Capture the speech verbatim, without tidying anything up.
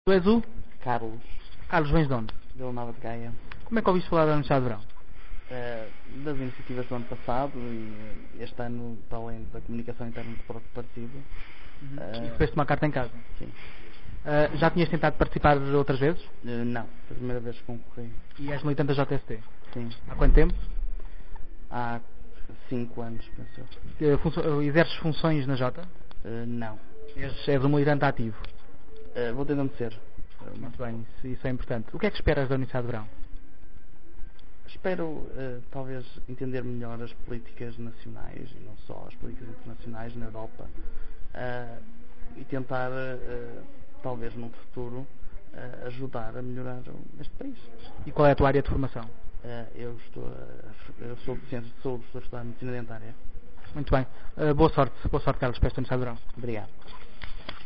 Tu és o? Carlos, Carlos, vens de onde? Vila Nova de Gaia. Como é que ouviste falar da Universidade de Verão? Eh, das iniciativas do ano passado e este ano, para além da comunicação interna do próprio partido. E eh, recebeste uma carta em casa. sim. Ah, já tinhas tentado participar outras vezes? Eh, não, foi a primeira vez que concorri. E és militante da J S T? Sim. Há quanto tempo? Há cinco anos, penso eu. Que funço- Exerces funções na J? Eh, não. És, és um militante ativo. Eh, vou tentando ser. Eh, Muito bem, isso, isso é importante. O que é que esperas da Universidade de Verão? Espero, eh, talvez, entender melhor as políticas nacionais e não só as políticas internacionais na Europa eh, e tentar, eh, talvez, num futuro, eh, ajudar a melhorar este país. E qual é a tua área de formação? Eh, eu, estou, a- eu sou de Ciências de Saúde, estou a estudar Medicina Dentária. Muito bem. Ah, boa sorte, boa sorte, Carlos, para esta Universidade de Verão. Obrigado.